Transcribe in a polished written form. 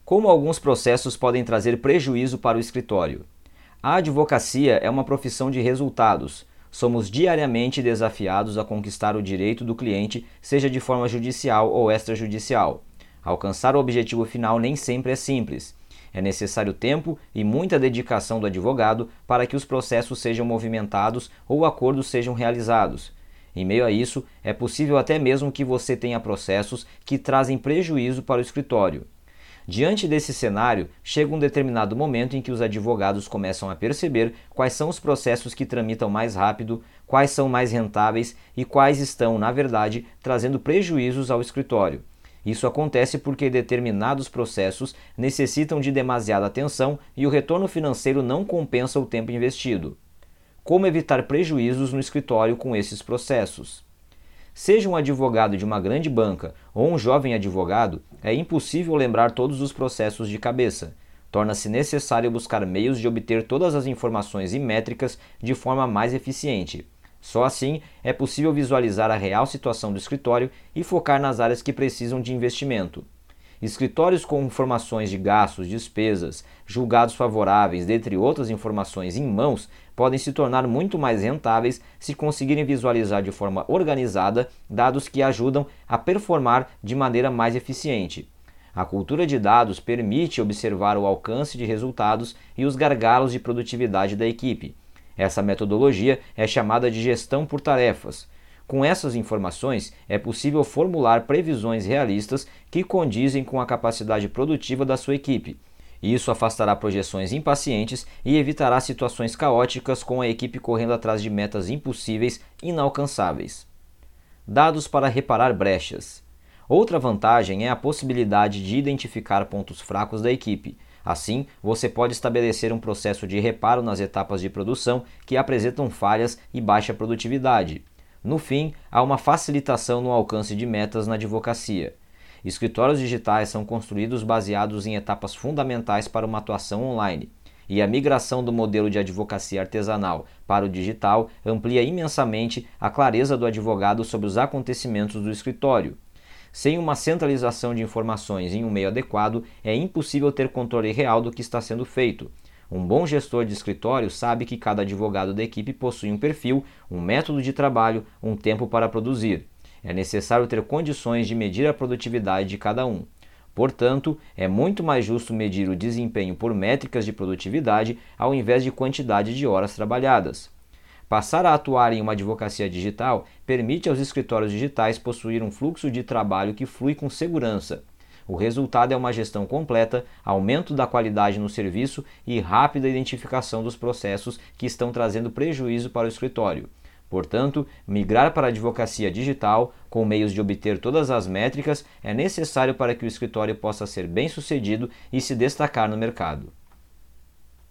Como alguns processos podem trazer prejuízo para o escritório? A advocacia é uma profissão de resultados. Somos diariamente desafiados a conquistar o direito do cliente, seja de forma judicial ou extrajudicial. Alcançar o objetivo final nem sempre é simples. É necessário tempo e muita dedicação do advogado para que os processos sejam movimentados ou acordos sejam realizados. Em meio a isso, é possível até mesmo que você tenha processos que trazem prejuízo para o escritório. Diante desse cenário, chega um determinado momento em que os advogados começam a perceber quais são os processos que tramitam mais rápido, quais são mais rentáveis e quais estão, na verdade, trazendo prejuízos ao escritório. Isso acontece porque determinados processos necessitam de demasiada atenção e o retorno financeiro não compensa o tempo investido. Como evitar prejuízos no escritório com esses processos? Seja um advogado de uma grande banca ou um jovem advogado, é impossível lembrar todos os processos de cabeça. Torna-se necessário buscar meios de obter todas as informações e métricas de forma mais eficiente. Só assim é possível visualizar a real situação do escritório e focar nas áreas que precisam de investimento. Escritórios com informações de gastos, despesas, julgados favoráveis, dentre outras informações em mãos, podem se tornar muito mais rentáveis se conseguirem visualizar de forma organizada dados que ajudam a performar de maneira mais eficiente. A cultura de dados permite observar o alcance de resultados e os gargalos de produtividade da equipe. Essa metodologia é chamada de gestão por tarefas. Com essas informações, é possível formular previsões realistas que condizem com a capacidade produtiva da sua equipe. Isso afastará projeções impacientes e evitará situações caóticas com a equipe correndo atrás de metas impossíveis e inalcançáveis. Dados para reparar brechas. Outra vantagem é a possibilidade de identificar pontos fracos da equipe. Assim, você pode estabelecer um processo de reparo nas etapas de produção que apresentam falhas e baixa produtividade. No fim, há uma facilitação no alcance de metas na advocacia. Escritórios digitais são construídos baseados em etapas fundamentais para uma atuação online, e a migração do modelo de advocacia artesanal para o digital amplia imensamente a clareza do advogado sobre os acontecimentos do escritório. Sem uma centralização de informações em um meio adequado, é impossível ter controle real do que está sendo feito. Um bom gestor de escritório sabe que cada advogado da equipe possui um perfil, um método de trabalho, um tempo para produzir. É necessário ter condições de medir a produtividade de cada um. Portanto, é muito mais justo medir o desempenho por métricas de produtividade ao invés de quantidade de horas trabalhadas. Passar a atuar em uma advocacia digital permite aos escritórios digitais possuir um fluxo de trabalho que flui com segurança. O resultado é uma gestão completa, aumento da qualidade no serviço e rápida identificação dos processos que estão trazendo prejuízo para o escritório. Portanto, migrar para a advocacia digital, com meios de obter todas as métricas, é necessário para que o escritório possa ser bem-sucedido e se destacar no mercado.